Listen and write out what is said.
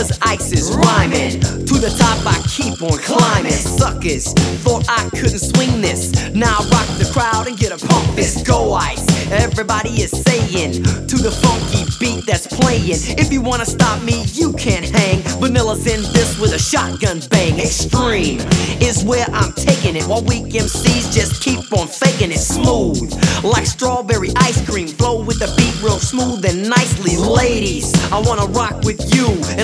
cause ice is rhyming. To the top I keep on climbing. Suckers thought I couldn't swing this. Now I rock the crowd and get a pump fist. Go ice, everybody is saying, to the funky beat that's playing. If you wanna stop me, you can't hang. Vanilla's in this with a shotgun bang. Extreme is where I'm taking it, while weak MCs just keep on faking it. Smooth like strawberry ice cream, flow with the beat real smooth and nicely. Ladies, I wanna rock with you.